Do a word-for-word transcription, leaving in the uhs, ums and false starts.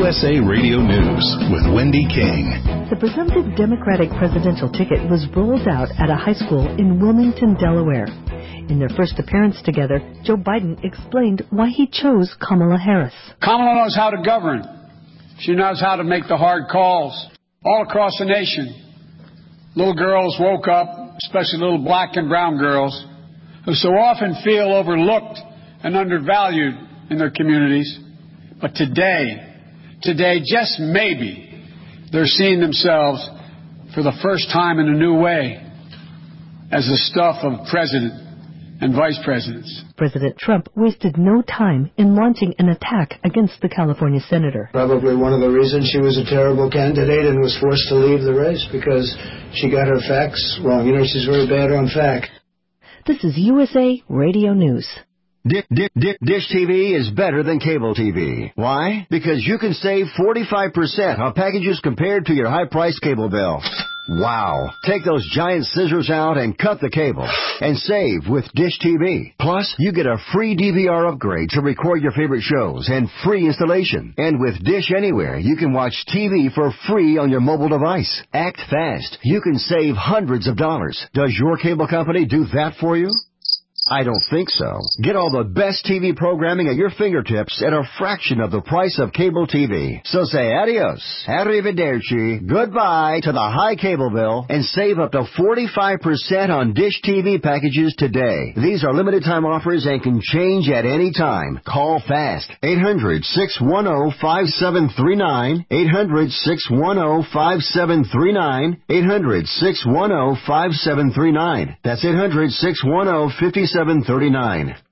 U S A Radio News with Wendy King. The presumptive Democratic presidential ticket was rolled out at a high school in Wilmington, Delaware. In their first appearance together, Joe Biden explained why he chose Kamala Harris. Kamala knows how to govern. She knows how to make the hard calls. All across the nation, little girls woke up, especially little black and brown girls, who so often feel overlooked and undervalued in their communities. But today, today, just maybe, they're seeing themselves for the first time in a new way as the stuff of president and vice presidents. President Trump wasted no time in launching an attack against the California senator. Probably one of the reasons she was a terrible candidate and was forced to leave the race, because she got her facts wrong. You know, she's very bad on facts. This is U S A Radio News. Dish, Dish, Dish T V is better than cable T V. Why? Because you can save forty-five percent on packages compared to your high-priced cable bill. Wow. Take those giant scissors out and cut the cable and save with Dish T V. Plus, you get a free D V R upgrade to record your favorite shows and free installation. And with Dish Anywhere, you can watch T V for free on your mobile device. Act fast. You can save hundreds of dollars. Does your cable company do that for you? I don't think so. Get all the best T V programming at your fingertips at a fraction of the price of cable T V. So say adios, arrivederci, goodbye to the high cable bill and save up to forty-five percent on Dish T V packages today. These are limited time offers and can change at any time. Call fast. eight hundred, six one zero, five seven three nine. eight hundred, six one zero, five seven three nine. eight hundred, six one zero, five seven three nine. That's eight hundred, six one zero, five seven three nine.